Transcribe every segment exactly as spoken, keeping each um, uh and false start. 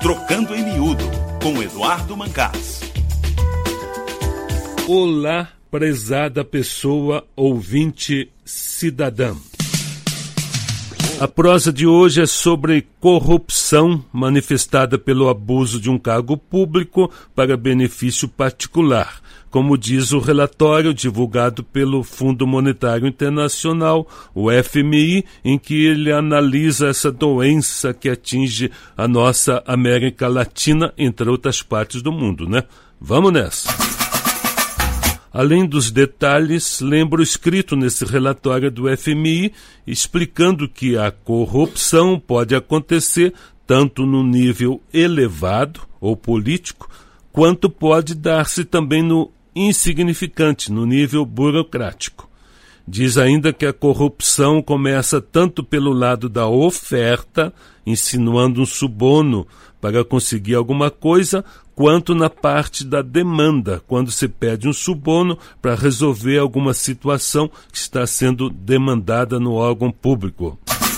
Trocando em Miúdo, com Eduardo Mancás. Olá, prezada pessoa ouvinte cidadã. A prosa de hoje é sobre corrupção manifestada pelo abuso de um cargo público para benefício particular, como diz o relatório divulgado pelo Fundo Monetário Internacional, o F M I, em que ele analisa essa doença que atinge a nossa América Latina, entre outras partes do mundo, né? Vamos nessa! Além dos detalhes, lembro escrito nesse relatório do F M I, explicando que a corrupção pode acontecer tanto no nível elevado ou político, quanto pode dar-se também no insignificante, no nível burocrático. Diz ainda que a corrupção começa tanto pelo lado da oferta, insinuando um suborno para conseguir alguma coisa, quanto na parte da demanda, quando se pede um suborno para resolver alguma situação que está sendo demandada no órgão público.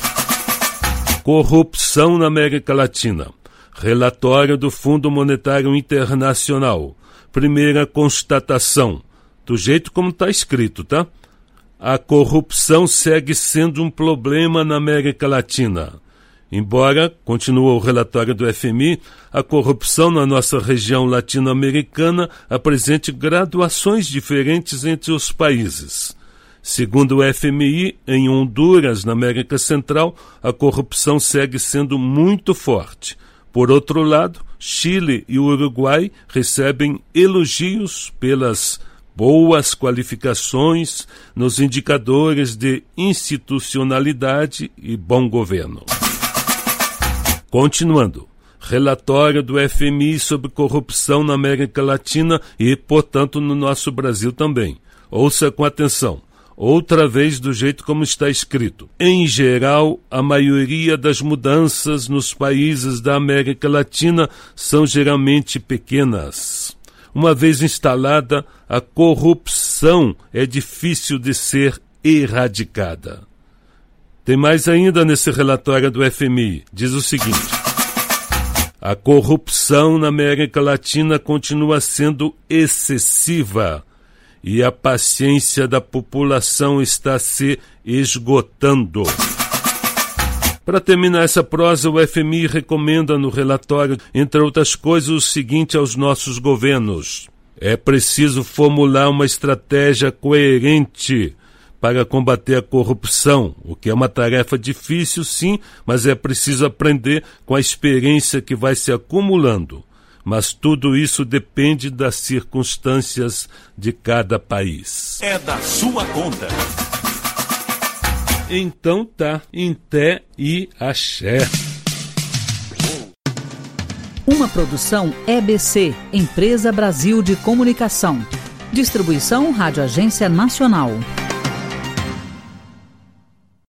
Corrupção na América Latina. Relatório do Fundo Monetário Internacional. Primeira constatação, do jeito como está escrito, tá? A corrupção segue sendo um problema na América Latina. Embora, continua o relatório do F M I, a corrupção na nossa região latino-americana apresente graduações diferentes entre os países. Segundo o F M I, em Honduras, na América Central, a corrupção segue sendo muito forte. Por outro lado, Chile e o Uruguai recebem elogios pelas boas qualificações nos indicadores de institucionalidade e bom governo. Continuando, relatório do F M I sobre corrupção na América Latina e, portanto, no nosso Brasil também. Ouça com atenção. Outra vez do jeito como está escrito. Em geral, a maioria das mudanças nos países da América Latina são geralmente pequenas. Uma vez instalada, a corrupção é difícil de ser erradicada. Tem mais ainda nesse relatório do F M I. Diz o seguinte: a corrupção na América Latina continua sendo excessiva e a paciência da população está se esgotando. Para terminar essa prosa, o F M I recomenda no relatório, entre outras coisas, o seguinte aos nossos governos: é preciso formular uma estratégia coerente para combater a corrupção, o que é uma tarefa difícil, sim, mas é preciso aprender com a experiência que vai se acumulando. Mas tudo isso depende das circunstâncias de cada país. É da sua conta. Então tá, em té e axé. Uma produção E B C, Empresa Brasil de Comunicação. Distribuição Rádio Agência Nacional.